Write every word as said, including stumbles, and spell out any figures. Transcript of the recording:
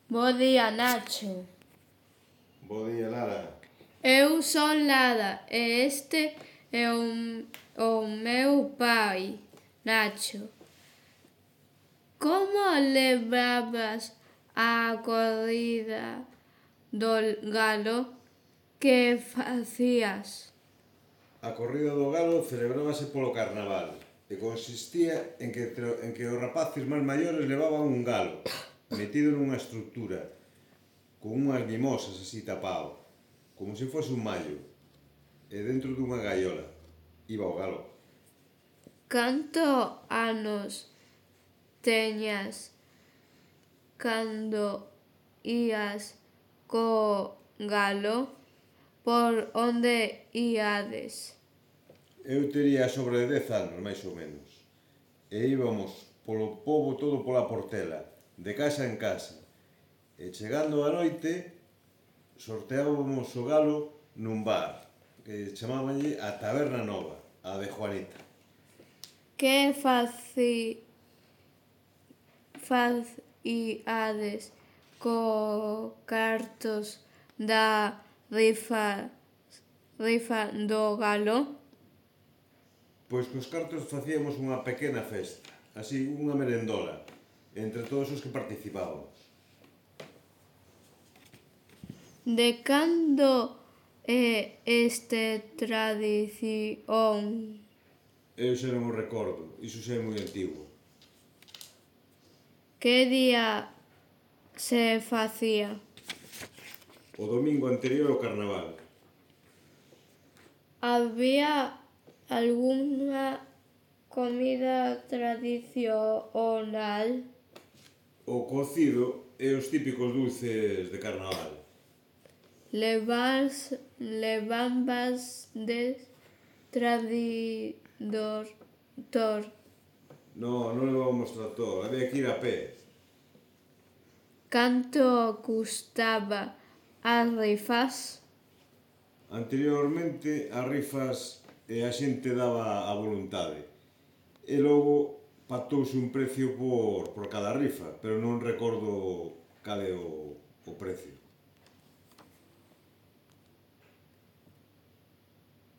Bo día, Nacho. Bo día, Lara. Eu son Lara e este é o, o meu pai, Nacho. Como levabas a corrida do galo? Que facías? A corrida do galo celebrábase polo carnaval e consistía en que, en que os rapaces máis maiores levaban un galo metido nunha estructura con unhas mimosas así tapado, como se fose un mallo, e dentro dunha gaiola iba o galo. Canto anos teñas cando ías co galo? Por onde iades? Eu tería sobre dez anos, máis ou menos, e íbamos polo pobo todo pola Portela, de casa en casa, e chegando a noite sorteábamos o galo nun bar, que chamábanlle a Taberna Nova, a de Juanita. Que faci... facíades co cartos da rifa, rifa do galo? Pois cos cartos facíamos unha pequena festa, así unha merendola, entre todos os que participábamos. De cando é este tradición? Eu xa non o recordo, iso xa é moi antigo. Que día se facía? O domingo anterior ao carnaval. Había algunha comida tradicional? O cocido e os típicos dulces de carnaval. Levas, levambades tradidor, tor. No, non levábamos tractor, había que ir a pé. Canto custaba as rifas? Anteriormente as rifas e a xente daba a voluntade. E logo pactouse un precio por, por cada rifa, pero non recordo cal é o, o precio.